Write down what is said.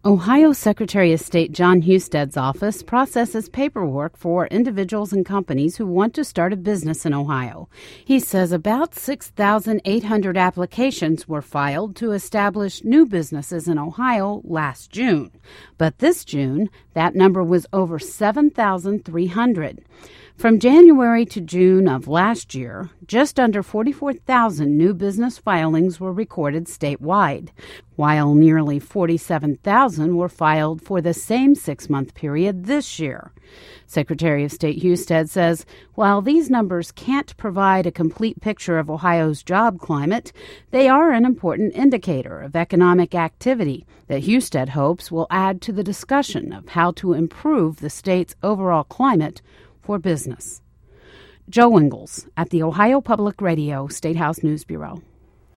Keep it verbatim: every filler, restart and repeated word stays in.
Ohio Secretary of State Jon Husted's office processes paperwork for individuals and companies who want to start a business in Ohio. He says about six thousand eight hundred applications were filed to establish new businesses in Ohio last June. But this June, that number was over seven thousand three hundred. From January to June of last year, just under forty-four thousand new business filings were recorded statewide, while nearly forty-seven thousand were filed for the same six-month period this year. Secretary of State Husted says while these numbers can't provide a complete picture of Ohio's job climate, they are an important indicator of economic activity that Husted hopes will add to the discussion of how to improve the state's overall climate for business. Joe Ingles at the Ohio Public Radio State House News Bureau.